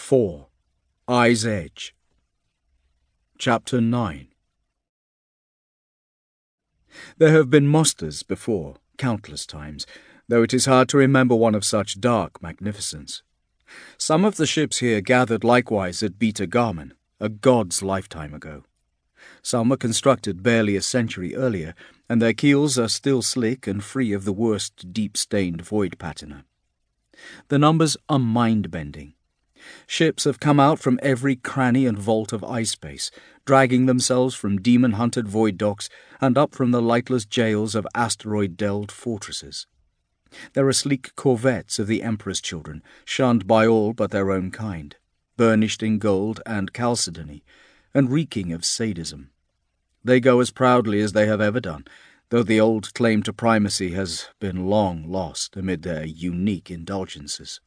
4. Eye's Edge. Chapter 9. There have been musters before, countless times, though it is hard to remember one of such dark magnificence. Some of the ships here gathered likewise at Beta Garman, a god's lifetime ago. Some were constructed barely a century earlier, and their keels are still slick and free of the worst deep-stained void patina. The numbers are mind-bending. Ships have come out from every cranny and vault of ice space, dragging themselves from demon-hunted void docks and up from the lightless jails of asteroid-delved fortresses. There are sleek corvettes of the Emperor's children, shunned by all but their own kind, burnished in gold and chalcedony, and reeking of sadism. They go as proudly as they have ever done, though the old claim to primacy has been long lost amid their unique indulgences.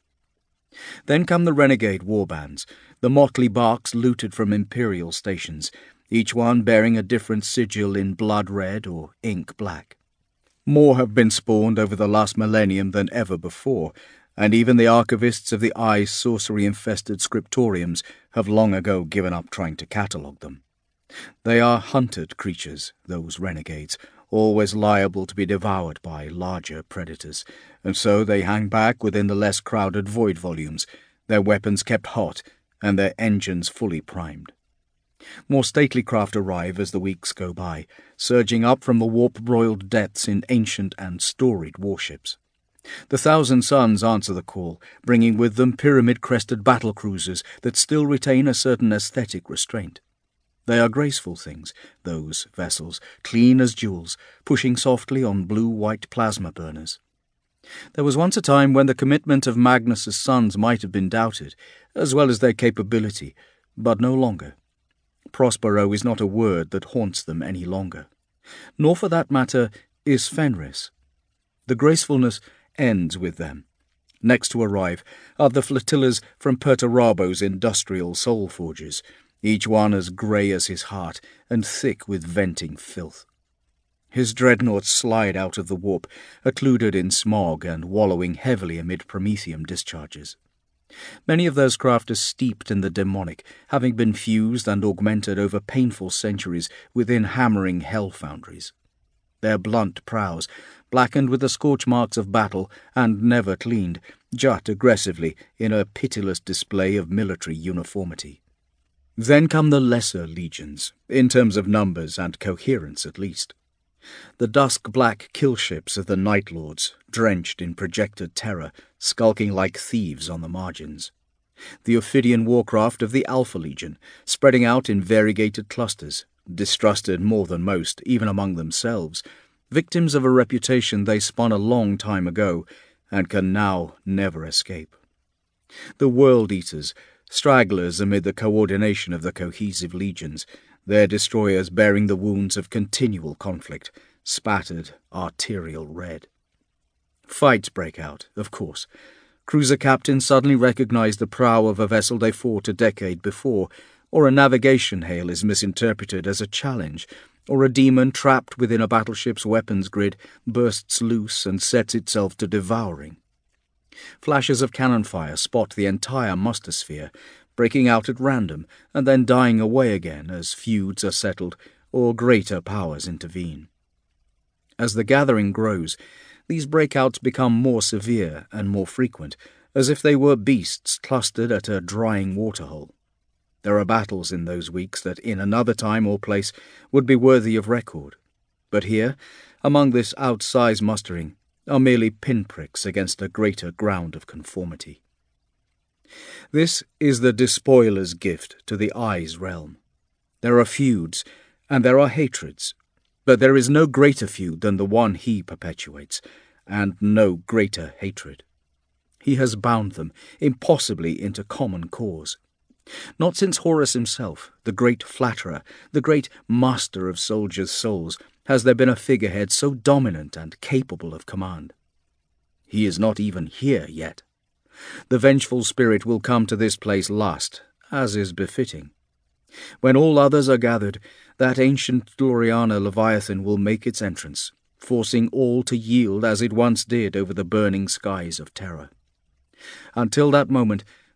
Then come the renegade warbands, the motley barks looted from imperial stations, each one bearing a different sigil in blood red or ink black. More have been spawned over the last millennium than ever before, and even the archivists of the Eye's sorcery-infested scriptoriums have long ago given up trying to catalogue them. They are hunted creatures, those renegades, always liable to be devoured by larger predators, and so they hang back within the less crowded void volumes, their weapons kept hot and their engines fully primed. More stately craft arrive as the weeks go by, surging up from the warp-broiled depths in ancient and storied warships. The Thousand Suns answer the call, bringing with them pyramid-crested battle-cruisers that still retain a certain aesthetic restraint. They are graceful things, those vessels, clean as jewels, pushing softly on blue-white plasma burners. There was once a time when the commitment of Magnus's sons might have been doubted, as well as their capability, but no longer. Prospero is not a word that haunts them any longer. Nor, for that matter, is Fenris. The gracefulness ends with them. Next to arrive are the flotillas from Perturabo's industrial soul forges, each one as grey as his heart and thick with venting filth. His dreadnoughts slide out of the warp, occluded in smog and wallowing heavily amid promethium discharges. Many of those craft are steeped in the demonic, having been fused and augmented over painful centuries within hammering hell foundries. Their blunt prows, blackened with the scorch marks of battle and never cleaned, jut aggressively in a pitiless display of military uniformity. Then come the lesser legions, in terms of numbers and coherence at least. The dusk-black killships of the Night Lords, drenched in projected terror, skulking like thieves on the margins. The Ophidian warcraft of the Alpha Legion, spreading out in variegated clusters, distrusted more than most, even among themselves, victims of a reputation they spun a long time ago and can now never escape. The World-Eaters, stragglers amid the coordination of the cohesive legions, their destroyers bearing the wounds of continual conflict, spattered arterial red. Fights break out, of course. Cruiser captains suddenly recognize the prow of a vessel they fought a decade before, or a navigation hail is misinterpreted as a challenge, or a demon trapped within a battleship's weapons grid bursts loose and sets itself to devouring. Flashes of cannon fire spot the entire muster-sphere, breaking out at random and then dying away again as feuds are settled or greater powers intervene. As the gathering grows, these breakouts become more severe and more frequent, as if they were beasts clustered at a drying waterhole. There are battles in those weeks that in another time or place would be worthy of record, but here, among this outsized mustering, are merely pinpricks against a greater ground of conformity. This is the despoiler's gift to the Eye's realm. There are feuds, and there are hatreds, but there is no greater feud than the one he perpetuates, and no greater hatred. He has bound them impossibly into common cause. Not since Horus himself, the great flatterer, the great master of soldiers' souls, has there been a figurehead so dominant and capable of command. He is not even here yet. The vengeful spirit will come to this place last, as is befitting. When all others are gathered, that ancient Gloriana Leviathan will make its entrance, forcing all to yield as it once did over the burning skies of terror. Until that moment,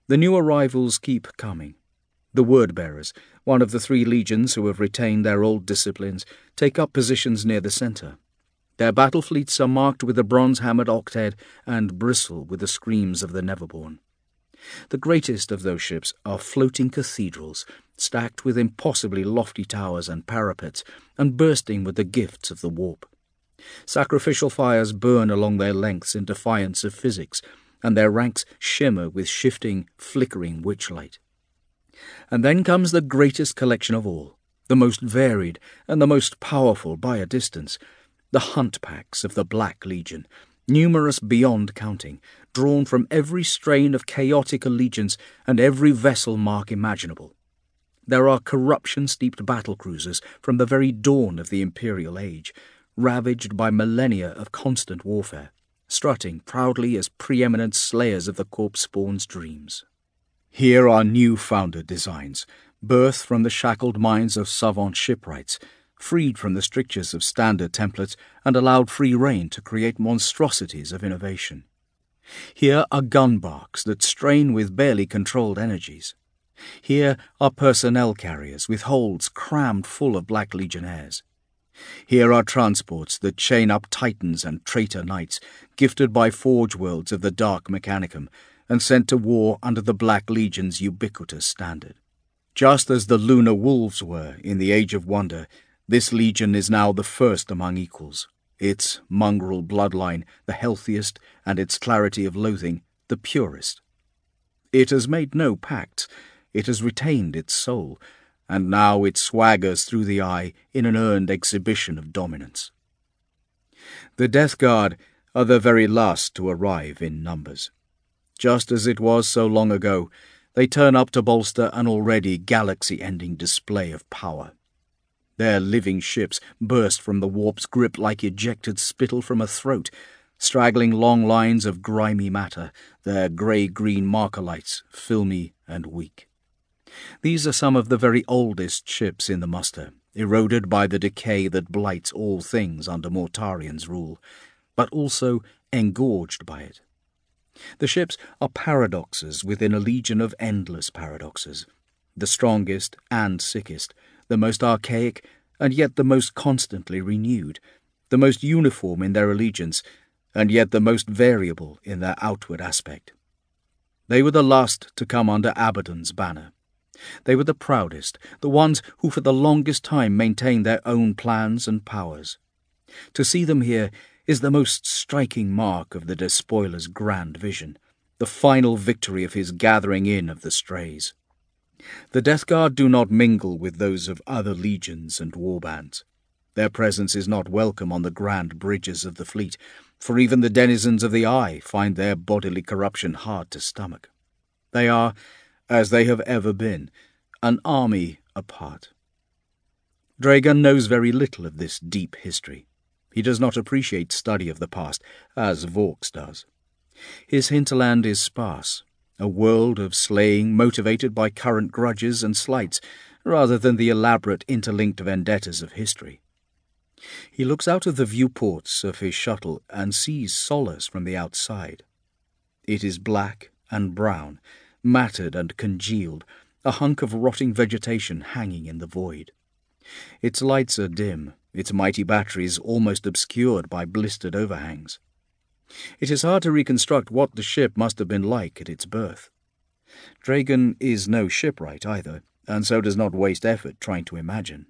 The new arrivals keep coming. The word-bearers, one of the 3 legions who have retained their old disciplines, take up positions near the centre. Their battle fleets are marked with the bronze-hammered Octhead and bristle with the screams of the Neverborn. The greatest of those ships are floating cathedrals, stacked with impossibly lofty towers and parapets, and bursting with the gifts of the warp. Sacrificial fires burn along their lengths in defiance of physics, and their ranks shimmer with shifting, flickering witchlight. And then comes the greatest collection of all, the most varied and the most powerful by a distance, the hunt packs of the Black Legion, numerous beyond counting, drawn from every strain of chaotic allegiance and every vessel mark imaginable. There are corruption-steeped battle-cruisers from the very dawn of the Imperial Age, ravaged by millennia of constant warfare, strutting proudly as preeminent slayers of the corpse-spawn's dreams. Here are new-founded designs, birthed from the shackled minds of savant shipwrights, freed from the strictures of standard templates and allowed free rein to create monstrosities of innovation. Here are gun barks that strain with barely controlled energies. Here are personnel carriers with holds crammed full of Black Legionnaires. Here are transports that chain up titans and traitor knights, gifted by forge worlds of the Dark Mechanicum, and sent to war under the Black Legion's ubiquitous standard. Just as the Lunar Wolves were in the Age of Wonder, this legion is now the first among equals, its mongrel bloodline the healthiest, and its clarity of loathing the purest. It has made no pacts, it has retained its soul, and now it swaggers through the eye in an earned exhibition of dominance. The Death Guard are the very last to arrive in numbers. Just as it was so long ago, they turn up to bolster an already galaxy-ending display of power. Their living ships burst from the warp's grip like ejected spittle from a throat, straggling long lines of grimy matter, their grey-green marker-lights filmy and weak. These are some of the very oldest ships in the muster, eroded by the decay that blights all things under Mortarian's rule, but also engorged by it. The ships are paradoxes within a legion of endless paradoxes, the strongest and sickest, the most archaic and yet the most constantly renewed, the most uniform in their allegiance and yet the most variable in their outward aspect. They were the last to come under Abaddon's banner. They were the proudest, the ones who for the longest time maintained their own plans and powers. To see them here is the most striking mark of the despoiler's grand vision, the final victory of his gathering in of the strays. The Death Guard do not mingle with those of other legions and warbands. Their presence is not welcome on the grand bridges of the fleet, for even the denizens of the Eye find their bodily corruption hard to stomach. They are, as they have ever been, an army apart. Dragon knows very little of this deep history. He does not appreciate study of the past, as Vaux does. His hinterland is sparse, a world of slaying motivated by current grudges and slights, rather than the elaborate interlinked vendettas of history. He looks out of the viewports of his shuttle and sees Solace from the outside. It is black and brown, matted and congealed, a hunk of rotting vegetation hanging in the void. Its lights are dim, its mighty batteries almost obscured by blistered overhangs. It is hard to reconstruct what the ship must have been like at its birth. Dragon is no shipwright either, and so does not waste effort trying to imagine.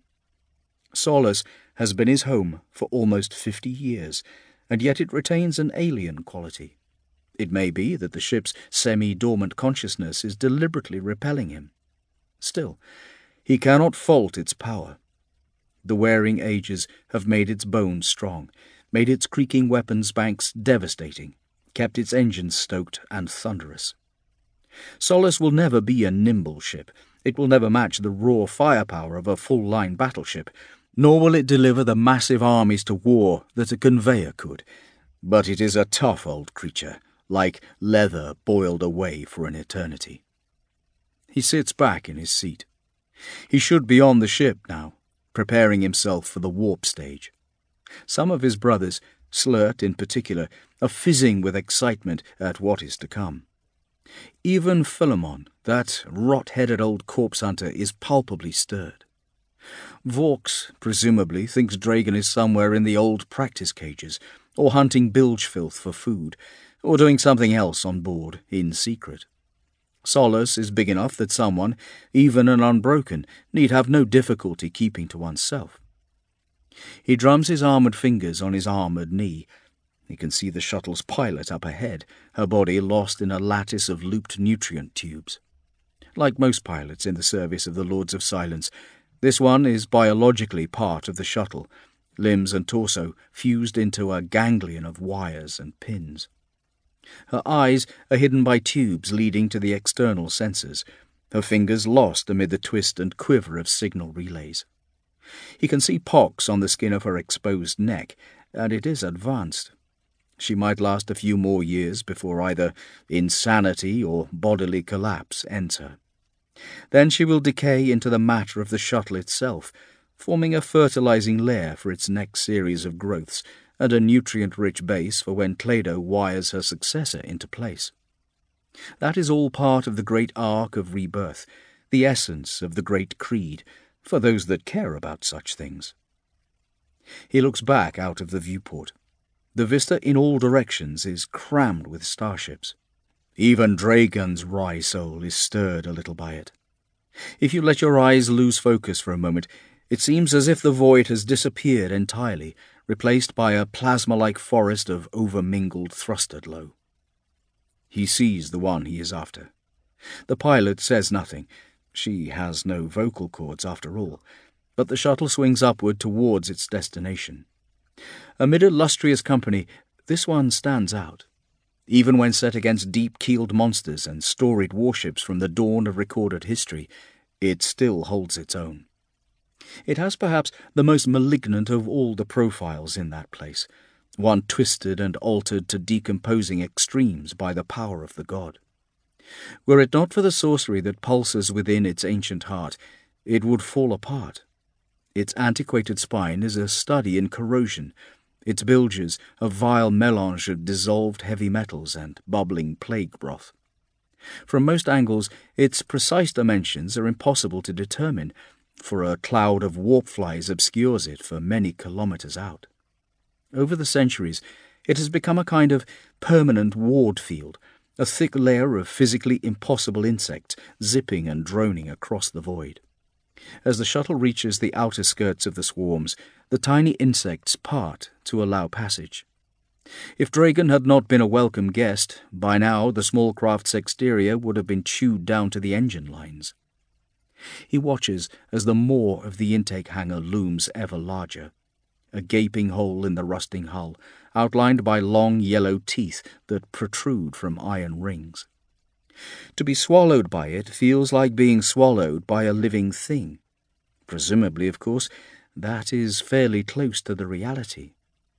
Solace has been his home for almost 50 years, and yet it retains an alien quality. It may be that the ship's semi-dormant consciousness is deliberately repelling him. Still, he cannot fault its power. The wearing ages have made its bones strong, made its creaking weapons banks devastating, kept its engines stoked and thunderous. Solace will never be a nimble ship. It will never match the raw firepower of a full-line battleship, nor will it deliver the massive armies to war that a conveyor could. But it is a tough old creature, like leather boiled away for an eternity. He sits back in his seat. He should be on the ship now, preparing himself for the warp stage. Some of his brothers, Slurt in particular, are fizzing with excitement at what is to come. Even Philemon, that rot-headed old corpse-hunter, is palpably stirred. Vaux, presumably, thinks Dragon is somewhere in the old practice cages, or hunting bilge filth for food, or doing something else on board, in secret. Solace is big enough that someone, even an unbroken, need have no difficulty keeping to oneself. He drums his armoured fingers on his armoured knee. He can see the shuttle's pilot up ahead, her body lost in a lattice of looped nutrient tubes. Like most pilots in the service of the Lords of Silence, this one is biologically part of the shuttle, limbs and torso fused into a ganglion of wires and pins. Her eyes are hidden by tubes leading to the external sensors, her fingers lost amid the twist and quiver of signal relays. He can see pox on the skin of her exposed neck, and it is advanced. She might last a few more years before either insanity or bodily collapse ends her. Then she will decay into the matter of the shuttle itself, forming a fertilizing layer for its next series of growths and a nutrient-rich base for when Clado wires her successor into place. That is all part of the great arc of rebirth, the essence of the great creed, for those that care about such things. He looks back out of the viewport. The vista in all directions is crammed with starships. Even Dragon's wry soul is stirred a little by it. If you let your eyes lose focus for a moment, it seems as if the void has disappeared entirely, replaced by a plasma-like forest of over-mingled thruster glow. He sees the one he is after. The pilot says nothing. She has no vocal cords after all, but the shuttle swings upward towards its destination. Amid illustrious company, this one stands out. Even when set against deep-keeled monsters and storied warships from the dawn of recorded history, it still holds its own. It has perhaps the most malignant of all the profiles in that place, one twisted and altered to decomposing extremes by the power of the god. Were it not for the sorcery that pulses within its ancient heart, it would fall apart. Its antiquated spine is a study in corrosion, its bilges a vile melange of dissolved heavy metals and bubbling plague broth. From most angles, its precise dimensions are impossible to determine, for a cloud of warp flies obscures it for many kilometers out. Over the centuries, it has become a kind of permanent ward field, a thick layer of physically impossible insects zipping and droning across the void. As the shuttle reaches the outer skirts of the swarms, the tiny insects part to allow passage. If Dragon had not been a welcome guest, by now the small craft's exterior would have been chewed down to the engine lines. He watches as the maw of the intake hangar looms ever larger, a gaping hole in the rusting hull, outlined by long yellow teeth that protrude from iron rings. To be swallowed by it feels like being swallowed by a living thing. Presumably, of course, that is fairly close to the reality.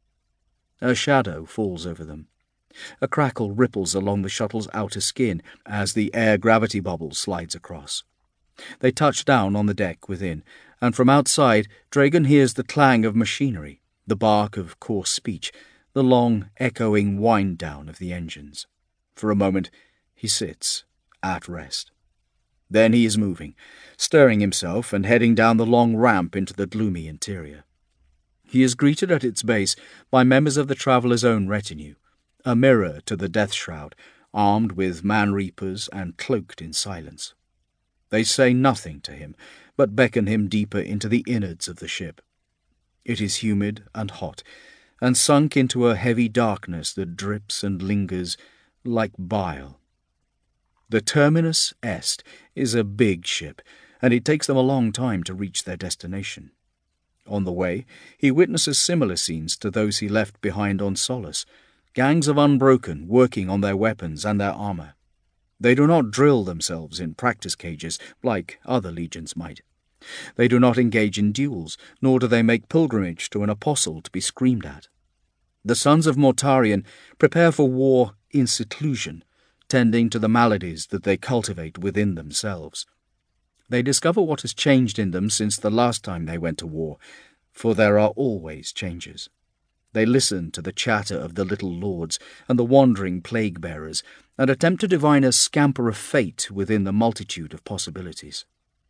A shadow falls over them. A crackle ripples along the shuttle's outer skin as the air-gravity bubble slides across. They touch down on the deck within, and from outside Dragon hears the clang of machinery, the bark of coarse speech, the long, echoing wind-down of the engines. For a moment he sits, at rest. Then he is moving, stirring himself and heading down the long ramp into the gloomy interior. He is greeted at its base by members of the traveller's own retinue, a mirror to the death shroud, armed with man-reapers and cloaked in silence. They say nothing to him, but beckon him deeper into the innards of the ship. It is humid and hot, and sunk into a heavy darkness that drips and lingers like bile. The Terminus Est is a big ship, and it takes them a long time to reach their destination. On the way, he witnesses similar scenes to those he left behind on Solace, gangs of Unbroken working on their weapons and their armour. They do not drill themselves in practice cages like other legions might. They do not engage in duels, nor do they make pilgrimage to an apostle to be screamed at. The sons of Mortarion prepare for war in seclusion, tending to the maladies that they cultivate within themselves. They discover what has changed in them since the last time they went to war, for there are always changes. They listen to the chatter of the little lords and the wandering plague-bearers, and attempt to divine a scamper of fate within the multitude of possibilities.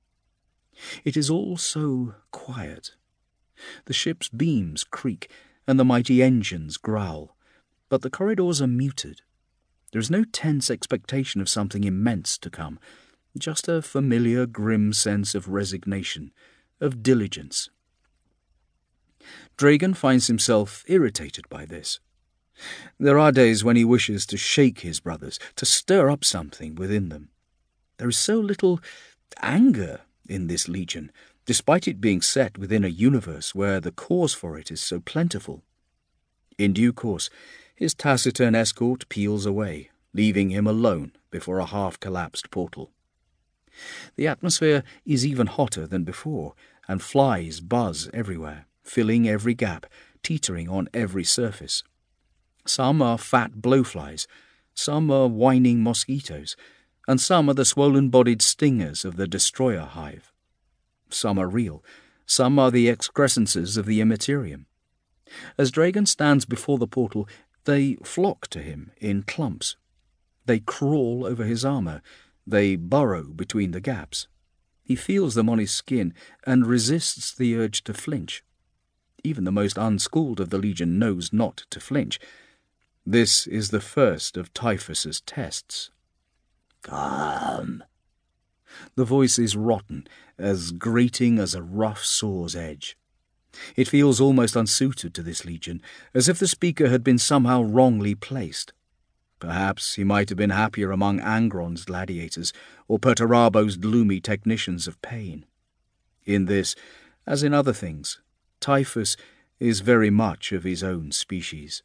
It is all so quiet. The ship's beams creak, and the mighty engines growl, but the corridors are muted. There is no tense expectation of something immense to come, just a familiar grim sense of resignation, of diligence. Dragon finds himself irritated by this. There are days when he wishes to shake his brothers, to stir up something within them. There is so little anger in this legion, despite it being set within a universe where the cause for it is so plentiful. In due course, his taciturn escort peels away, leaving him alone before a half-collapsed portal. The atmosphere is even hotter than before, and flies buzz everywhere, filling every gap, teetering on every surface. Some are fat blowflies, some are whining mosquitoes, and some are the swollen-bodied stingers of the destroyer hive. Some are real, some are the excrescences of the immaterium. As Dragon stands before the portal, they flock to him in clumps. They crawl over his armour, they burrow between the gaps. He feels them on his skin and resists the urge to flinch. Even the most unschooled of the Legion knows not to flinch. This is the first of Typhus's tests. "Come." The voice is rotten, as grating as a rough saw's edge. It feels almost unsuited to this Legion, as if the speaker had been somehow wrongly placed. Perhaps he might have been happier among Angron's gladiators, or Perturabo's gloomy technicians of pain. In this, as in other things, Typhus is very much of his own species.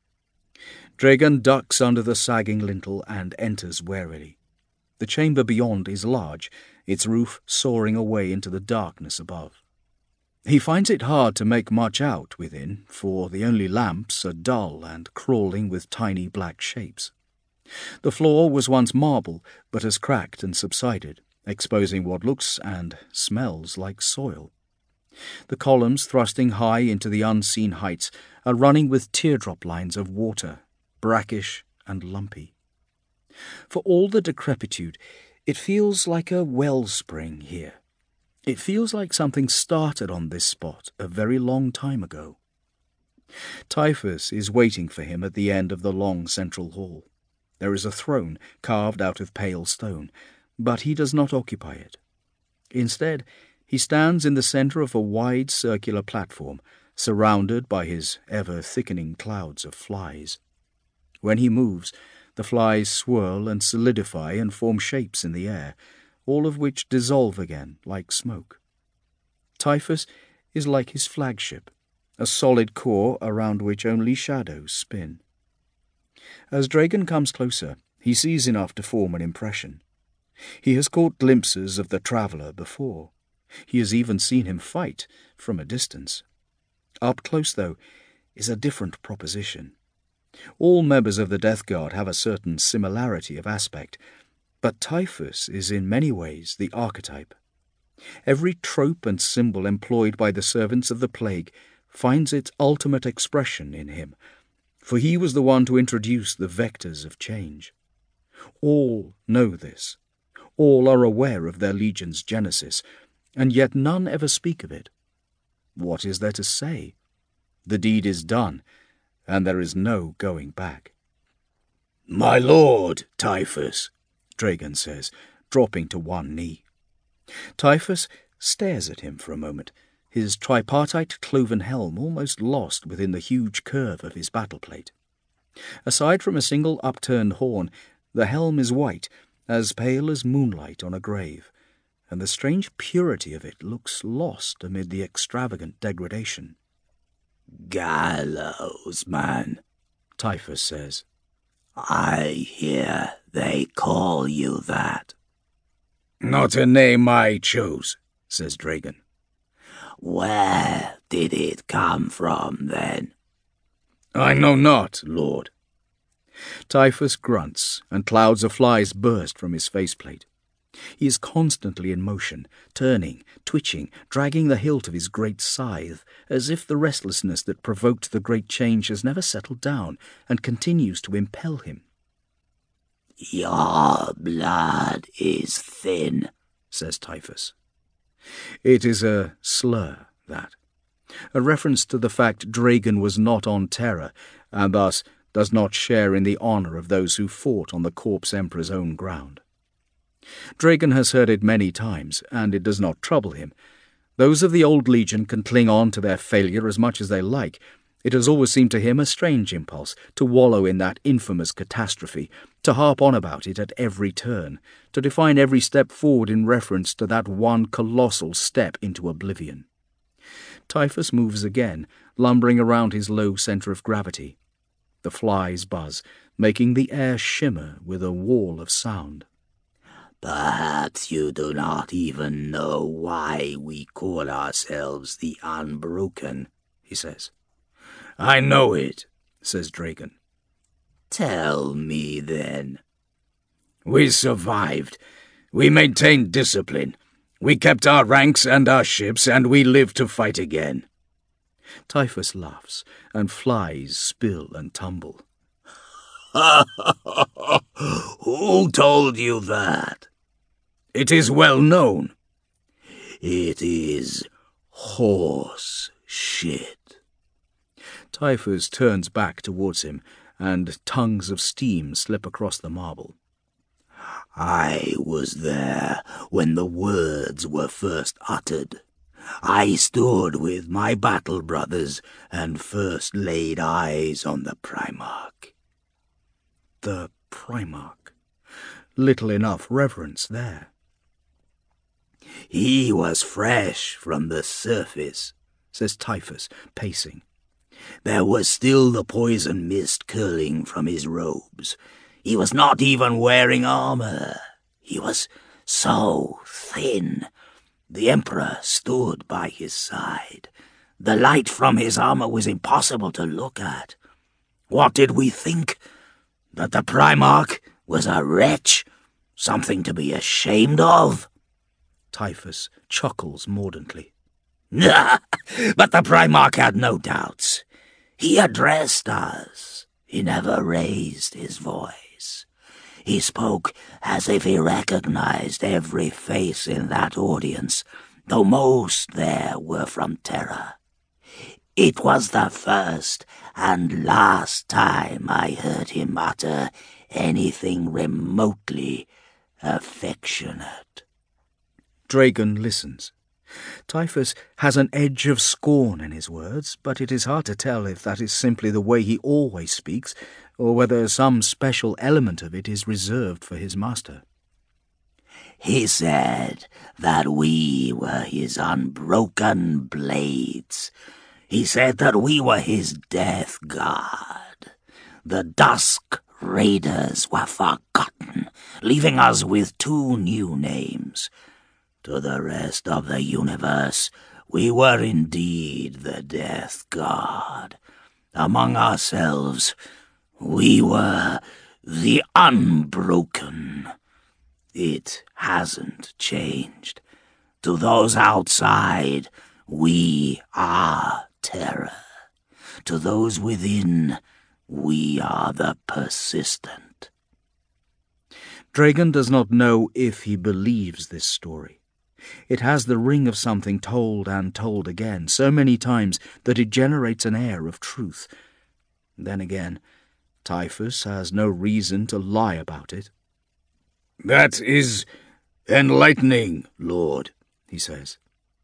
Dragon ducks under the sagging lintel and enters warily. The chamber beyond is large, its roof soaring away into the darkness above. He finds it hard to make much out within, for the only lamps are dull and crawling with tiny black shapes. The floor was once marble, but has cracked and subsided, exposing what looks and smells like soil. The columns, thrusting high into the unseen heights, are running with teardrop lines of water, brackish and lumpy. For all the decrepitude, it feels like a wellspring here. It feels like something started on this spot a very long time ago. Typhus is waiting for him at the end of the long central hall. There is a throne carved out of pale stone, but he does not occupy it. Instead, he stands in the centre of a wide circular platform, surrounded by his ever-thickening clouds of flies. When he moves, the flies swirl and solidify and form shapes in the air, all of which dissolve again like smoke. Typhus is like his flagship, a solid core around which only shadows spin. As Dragon comes closer, he sees enough to form an impression. He has caught glimpses of the traveller before. He has even seen him fight from a distance. Up close, though, is a different proposition. All members of the Death Guard have a certain similarity of aspect, but Typhus is in many ways the archetype. Every trope and symbol employed by the servants of the plague finds its ultimate expression in him, for he was the one to introduce the vectors of change. All know this. All are aware of their legion's genesis, and yet none ever speak of it. What is there to say? The deed is done, and there is no going back. "My lord, Typhus," Dragon says, dropping to one knee. Typhus stares at him for a moment, his tripartite cloven helm almost lost within the huge curve of his battleplate. Aside from a single upturned horn, the helm is white, as pale as moonlight on a grave, and the strange purity of it looks lost amid the extravagant degradation. "Gallows man," Typhus says. "I hear they call you that." "Not a name I chose," says Dragon. "Where did it come from, then?" "I know not, lord." Typhus grunts, and clouds of flies burst from his faceplate. He is constantly in motion, turning, twitching, dragging the hilt of his great scythe, as if the restlessness that provoked the great change has never settled down and continues to impel him. "Your blood is thin," says Typhus. It is a slur, that. A reference to the fact Dragon was not on Terra, and thus does not share in the honour of those who fought on the Corpse Emperor's own ground. Dragon has heard it many times, and it does not trouble him. Those of the old Legion can cling on to their failure as much as they like. It has always seemed to him a strange impulse to wallow in that infamous catastrophe, to harp on about it at every turn, to define every step forward in reference to that one colossal step into oblivion. Typhus moves again, lumbering around his low centre of gravity. The flies buzz, making the air shimmer with a wall of sound. "Perhaps you do not even know why we call ourselves the Unbroken," he says. "I know it," says Dragon. "Tell me, then." "We survived. We maintained discipline. We kept our ranks and our ships, and we lived to fight again." Typhus laughs, and flies spill and tumble. "Who told you that?" "It is well known." "It is horse shit." Typhus turns back towards him, and tongues of steam slip across the marble. "I was there when the words were first uttered. I stood with my battle brothers and first laid eyes on the Primarch." The Primarch. Little enough reverence there. "He was fresh from the surface," says Typhus, pacing. "There was still the poison mist curling from his robes. He was not even wearing armor. He was so thin. The Emperor stood by his side. The light from his armor was impossible to look at. What did we think? That the Primarch was a wretch? Something to be ashamed of?" Typhus chuckles mordantly. "But the Primarch had no doubts. He addressed us. He never raised his voice. He spoke as if he recognized every face in that audience, though most there were from Terra. It was the first and last time I heard him utter anything remotely affectionate." Dragon listens. Typhus has an edge of scorn in his words, but it is hard to tell if that is simply the way he always speaks, or whether some special element of it is reserved for his master. "He said that we were his unbroken blades. He said that we were his death guard. The Dusk Raiders were forgotten, leaving us with 2 new names. To the rest of the universe, we were indeed the Death Guard. Among ourselves, we were the Unbroken. It hasn't changed. To those outside, we are Terra. To those within, we are the Persistent." Dragon does not know if he believes this story. It has the ring of something told and told again, so many times that it generates an air of truth. Then again, Typhus has no reason to lie about it. "That is enlightening, Lord," he says.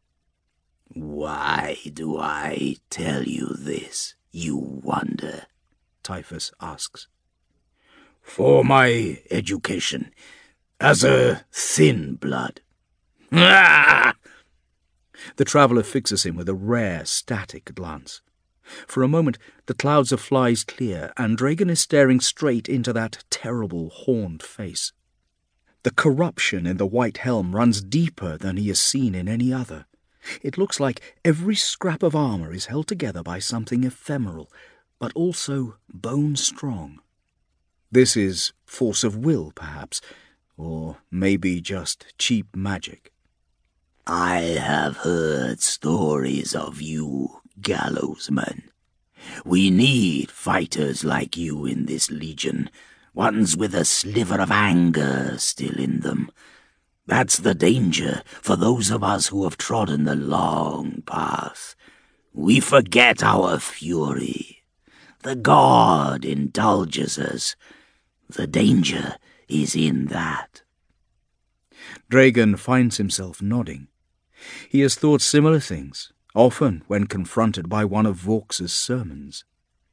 "Why do I tell you this, you wonder?" Typhus asks. "For my education, as a thin blood." The traveller fixes him with a rare, static glance. For a moment the clouds of flies clear, and Dragon is staring straight into that terrible, horned face. The corruption in the white helm runs deeper than he has seen in any other. It looks like every scrap of armour is held together by something ephemeral, but also bone-strong. This is force of will, perhaps, Or maybe just cheap magic. I have heard stories of you, Gallowsman. We need fighters like you in this legion, ones with a sliver of anger still in them. That's the danger for those of us who have trodden the long path. We forget our fury. The god indulges us. The danger is in that. Dragon finds himself nodding. He has thought similar things, often when confronted by one of Vaux's sermons.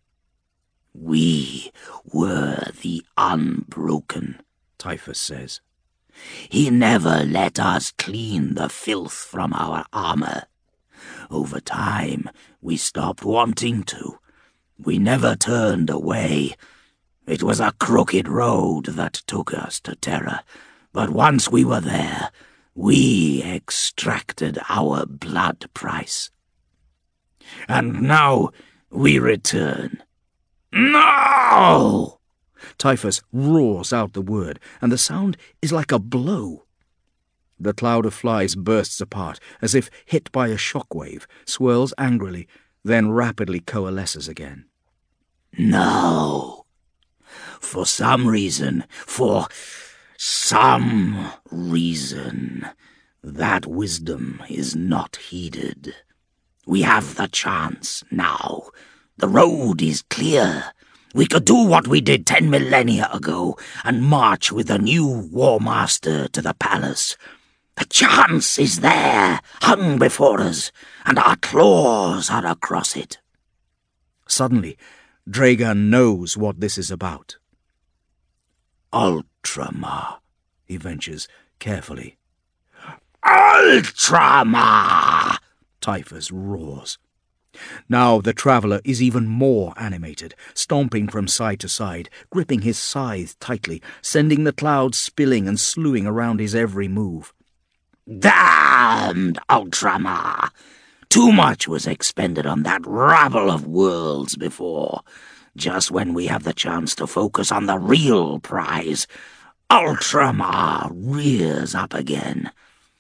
We were the unbroken, Typhus says. He never let us clean the filth from our armor. Over time, we stopped wanting to. We never turned away. It was a crooked road that took us to Terra, but once we were there, we extracted our blood price. And now we return. No! Typhus roars out the word, and the sound is like a blow. The cloud of flies bursts apart, as if hit by a shockwave, swirls angrily, then rapidly coalesces again. No. For some reason, that wisdom is not heeded. We have the chance now. The road is clear. We could do what we did 10 millennia ago and march with a new War Master to the palace. The chance is there, hung before us, and our claws are across it. Suddenly, Dragan knows what this is about. Ultramar, he ventures carefully. Ultramar! Typhus roars. Now the traveller is even more animated, stomping from side to side, gripping his scythe tightly, sending the clouds spilling and slewing around his every move. Damned Ultramar! Too much was expended on that rabble of worlds before. Just when we have the chance to focus on the real prize, Ultramar rears up again.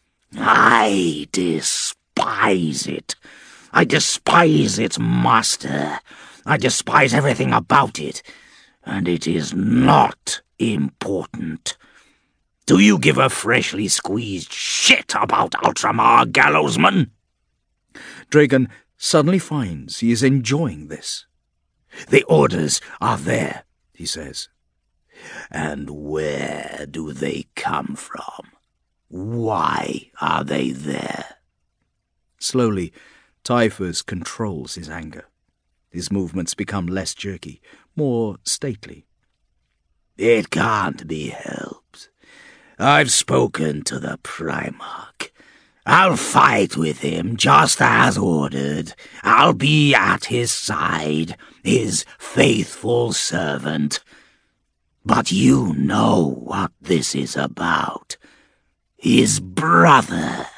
I despise it. I despise its master. I despise everything about it. And it is not important. Do you give a freshly squeezed shit about Ultramar, Gallowsman? Dragan suddenly finds he is enjoying this. The orders are there, he says. And where do they come from? Why are they there? Slowly, Typhus controls his anger. His movements become less jerky, more stately. It can't be helped. I've spoken to the Primarch. I'll fight with him just as ordered. I'll be at his side, his faithful servant. But you know what this is about. His brother.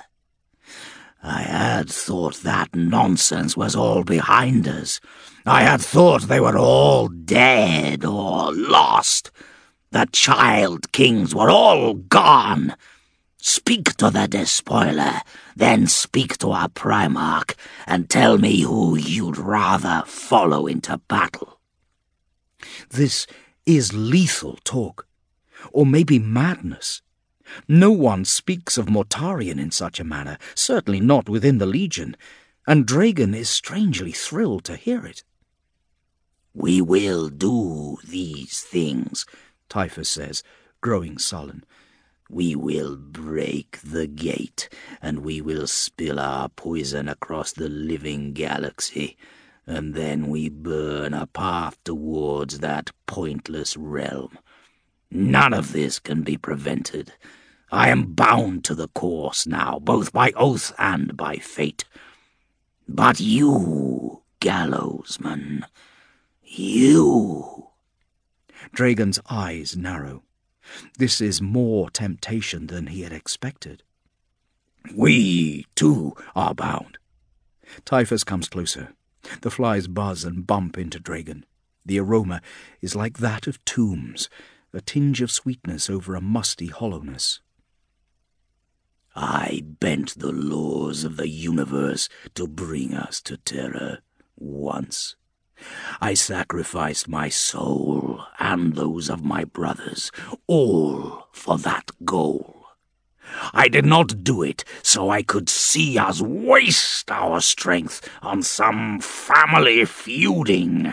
I had thought that nonsense was all behind us. I had thought they were all dead or lost. The child kings were all gone. Speak to the despoiler, then speak to our Primarch, and tell me who you'd rather follow into battle. This is lethal talk, or maybe madness. No one speaks of Mortarion in such a manner, certainly not within the Legion, and Dragan is strangely thrilled to hear it. We will do these things, Typhus says, growing sullen. We will break the gate, and we will spill our poison across the living galaxy, and then we burn a path towards that pointless realm. None of this can be prevented. I am bound to the course now, both by oath and by fate. But you, Gallowsman, you... Dragan's eyes narrow. This is more temptation than he had expected. We, too, are bound. Typhus comes closer. The flies buzz and bump into Dragan. The aroma is like that of tombs, a tinge of sweetness over a musty hollowness. I bent the laws of the universe to bring us to Terra once. I sacrificed my soul and those of my brothers, all for that goal. I did not do it so I could see us waste our strength on some family feuding.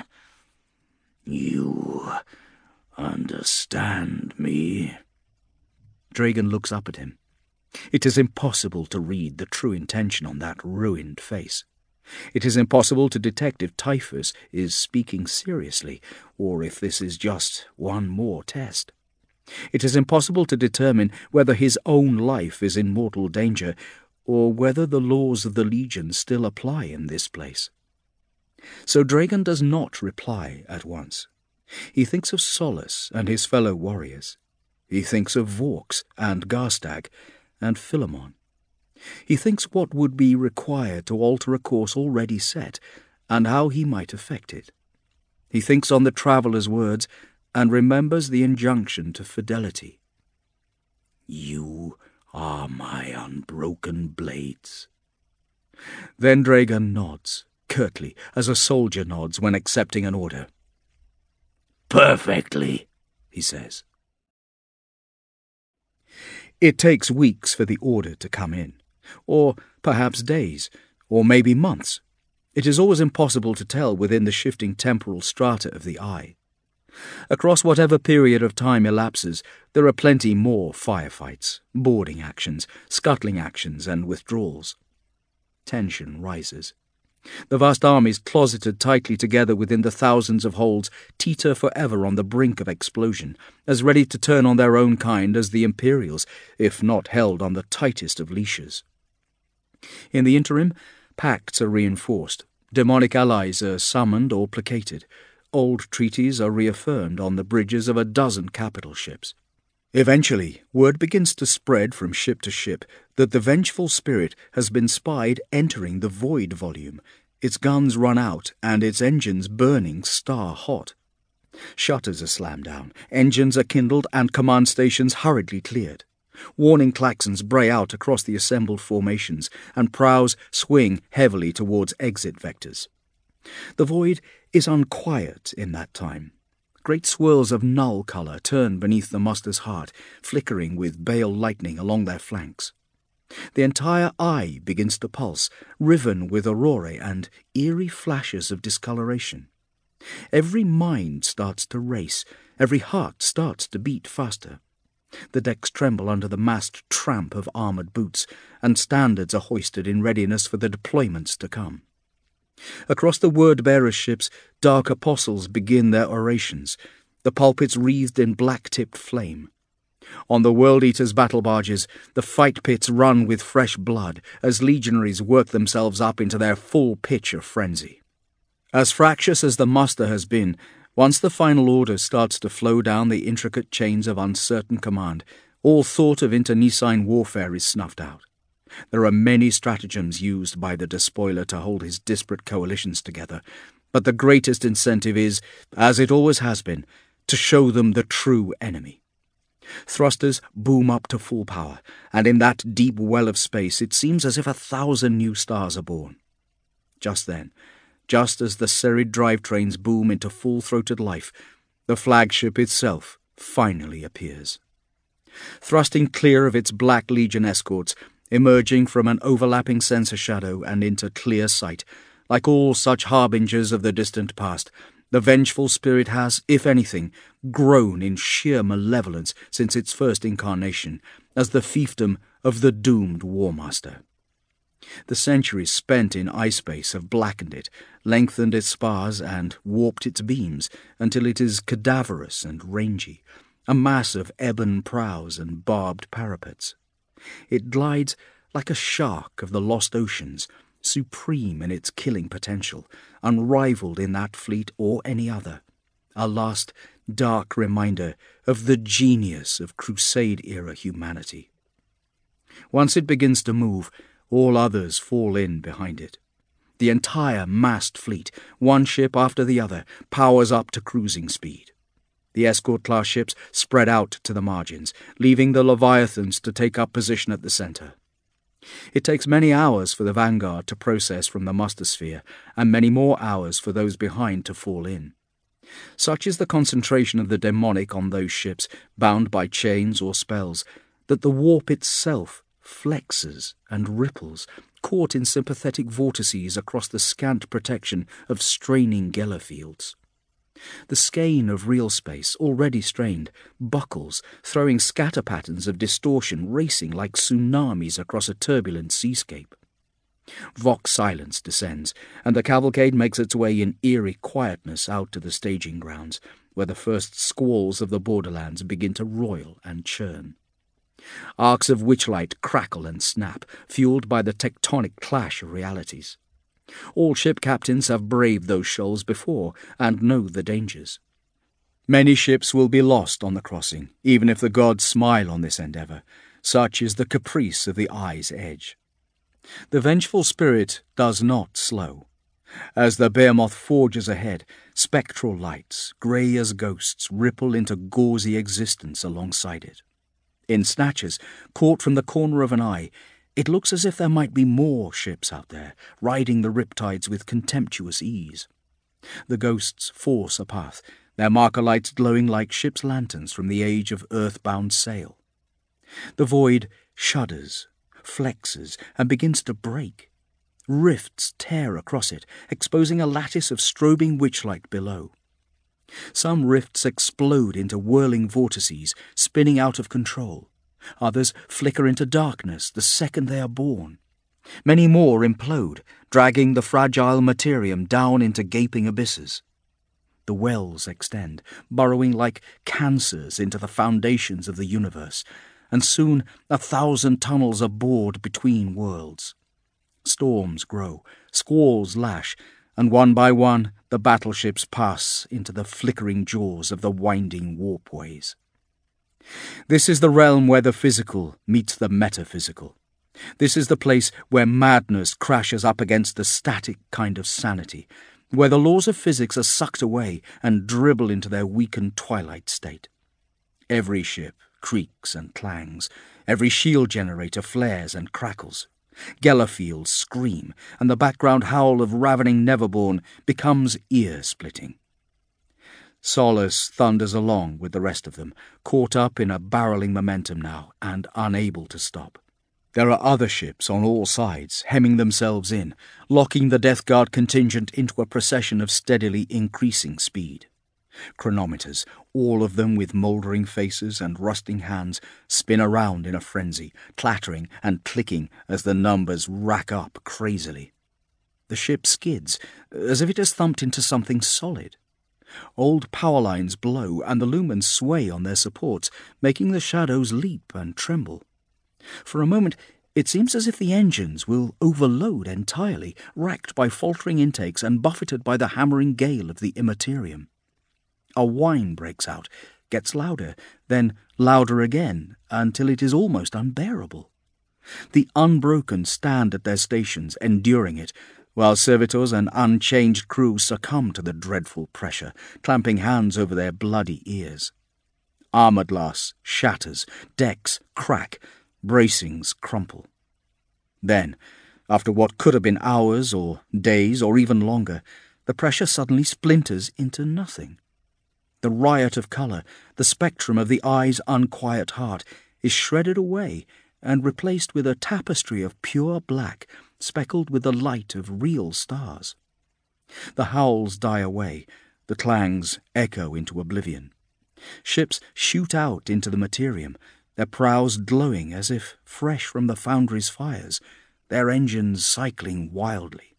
You understand me? Dragon looks up at him. It is impossible to read the true intention on that ruined face. It is impossible to detect if Typhus is speaking seriously, or if this is just one more test. It is impossible to determine whether his own life is in mortal danger, or whether the laws of the Legion still apply in this place. So Dragon does not reply at once. He thinks of Solus and his fellow warriors. He thinks of Vaux and Garstag and Philemon. He thinks what would be required to alter a course already set, and how he might effect it. He thinks on the traveller's words, and remembers the injunction to fidelity. You are my unbroken blades. Then Dragon nods, curtly, as a soldier nods when accepting an order. Perfectly, he says. It takes weeks for the order to come in, or perhaps days, or maybe months. It is always impossible to tell within the shifting temporal strata of the eye. Across whatever period of time elapses, there are plenty more firefights, boarding actions, scuttling actions, and withdrawals. Tension rises. The vast armies closeted tightly together within the thousands of holds teeter forever on the brink of explosion, as ready to turn on their own kind as the Imperials, if not held on the tightest of leashes. In the interim, pacts are reinforced, demonic allies are summoned or placated, old treaties are reaffirmed on the bridges of a dozen capital ships. Eventually, word begins to spread from ship to ship that the vengeful spirit has been spied entering the void volume, its guns run out and its engines burning star-hot. Shutters are slammed down, engines are kindled, and command stations hurriedly cleared. Warning klaxons bray out across the assembled formations, and prows swing heavily towards exit vectors. The void is unquiet in that time. Great swirls of null colour turn beneath the muster's heart, flickering with bale lightning along their flanks. The entire eye begins to pulse, riven with aurorae and eerie flashes of discoloration. Every mind starts to race, every heart starts to beat faster. The decks tremble under the massed tramp of armoured boots, and standards are hoisted in readiness for the deployments to come. Across the word-bearer ships, dark apostles begin their orations, the pulpits wreathed in black-tipped flame. On the World-Eater's battle barges, the fight pits run with fresh blood as legionaries work themselves up into their full pitch of frenzy. As fractious as the muster has been, once the final order starts to flow down the intricate chains of uncertain command, all thought of internecine warfare is snuffed out. There are many stratagems used by the despoiler to hold his disparate coalitions together, but the greatest incentive is, as it always has been, to show them the true enemy. Thrusters boom up to full power, and in that deep well of space it seems as if 1,000 new stars are born. Just then, just as the serried drivetrains boom into full-throated life, the flagship itself finally appears. Thrusting clear of its Black Legion escorts, emerging from an overlapping sensor shadow and into clear sight, like all such harbingers of the distant past, the vengeful spirit has, if anything, grown in sheer malevolence since its first incarnation, as the fiefdom of the doomed War Master. The centuries spent in eye-space have blackened it, lengthened its spars, and warped its beams until it is cadaverous and rangy, a mass of ebon prows and barbed parapets. It glides like a shark of the lost oceans, supreme in its killing potential, unrivaled in that fleet or any other, a last dark reminder of the genius of Crusade-era humanity. Once it begins to move, all others fall in behind it. The entire massed fleet, one ship after the other, powers up to cruising speed. The escort-class ships spread out to the margins, leaving the Leviathans to take up position at the centre. It takes many hours for the vanguard to process from the muster sphere, and many more hours for those behind to fall in. Such is the concentration of the demonic on those ships, bound by chains or spells, that the warp itself flexes and ripples, caught in sympathetic vortices across the scant protection of straining Geller fields. The skein of real space, already strained, buckles, throwing scatter patterns of distortion racing like tsunamis across a turbulent seascape. Vox silence descends, and the cavalcade makes its way in eerie quietness out to the staging grounds, where the first squalls of the borderlands begin to roil and churn. Arcs of witchlight crackle and snap, fueled by the tectonic clash of realities. All ship captains have braved those shoals before and know the dangers. Many ships will be lost on the crossing, even if the gods smile on this endeavour. Such is the caprice of the eye's edge. The vengeful spirit does not slow. As the behemoth forges ahead, spectral lights, grey as ghosts, ripple into gauzy existence alongside it. In snatches, caught from the corner of an eye, it looks as if there might be more ships out there, riding the riptides with contemptuous ease. The ghosts force a path, their marker lights glowing like ship's lanterns from the age of earthbound sail. The void shudders, flexes, and begins to break. Rifts tear across it, exposing a lattice of strobing witchlight below. Some rifts explode into whirling vortices, spinning out of control. Others flicker into darkness the second they are born. Many more implode, dragging the fragile materium down into gaping abysses. The wells extend, burrowing like cancers into the foundations of the universe, and soon 1,000 tunnels are bored between worlds. Storms grow, squalls lash, and one by one the battleships pass into the flickering jaws of the winding warpways. This is the realm where the physical meets the metaphysical. This is the place where madness crashes up against the static kind of sanity, where the laws of physics are sucked away and dribble into their weakened twilight state. Every ship creaks and clangs, every shield generator flares and crackles. Geller fields scream, and the background howl of ravening Neverborn becomes ear-splitting. Solace thunders along with the rest of them, caught up in a barreling momentum now and unable to stop. There are other ships on all sides, hemming themselves in, locking the Death Guard contingent into a procession of steadily increasing speed. Chronometers, all of them with mouldering faces and rusting hands, spin around in a frenzy, clattering and clicking as the numbers rack up crazily. The ship skids, as if it has thumped into something solid. Old power lines blow, and the lumens sway on their supports, making the shadows leap and tremble. For a moment, it seems as if the engines will overload entirely, racked by faltering intakes and buffeted by the hammering gale of the immaterium. A whine breaks out, gets louder, then louder again, until it is almost unbearable. The unbroken stand at their stations, enduring it, while servitors and unchanged crew succumb to the dreadful pressure, clamping hands over their bloody ears. Armour glass shatters, decks crack, bracings crumple. Then, after what could have been hours or days or even longer, the pressure suddenly splinters into nothing. The riot of colour, the spectrum of the eye's unquiet heart, is shredded away and replaced with a tapestry of pure black, speckled with the light of real stars. The howls die away, the clangs echo into oblivion. Ships shoot out into the materium, their prows glowing as if fresh from the foundry's fires, their engines cycling wildly.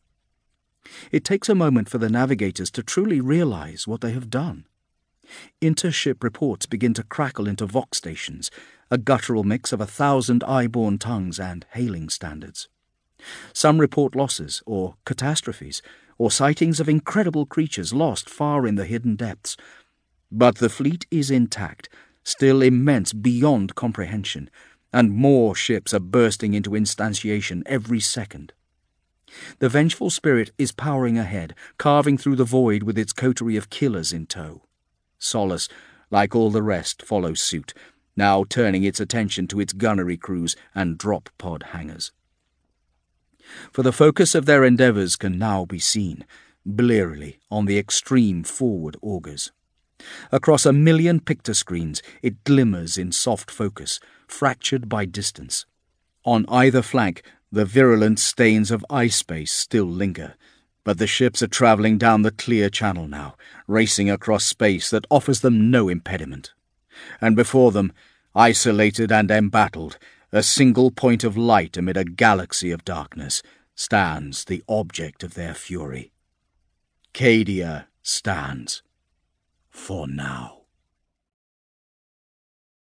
It takes a moment for the navigators to truly realize what they have done. Inter-ship reports begin to crackle into Vox stations, a guttural mix of 1,000 eye-borne tongues and hailing standards. Some report losses, or catastrophes, or sightings of incredible creatures lost far in the hidden depths. But the fleet is intact, still immense beyond comprehension, and more ships are bursting into instantiation every second. The vengeful spirit is powering ahead, carving through the void with its coterie of killers in tow. Solace, like all the rest, follows suit, now turning its attention to its gunnery crews and drop pod hangars. For the focus of their endeavours can now be seen, blearily, on the extreme forward augers. Across 1,000,000 pictoscreens it glimmers in soft focus, fractured by distance. On either flank, the virulent stains of ice space still linger, but the ships are travelling down the clear channel now, racing across space that offers them no impediment. And before them, isolated and embattled, a single point of light amid a galaxy of darkness, stands the object of their fury. Cadia stands. For now.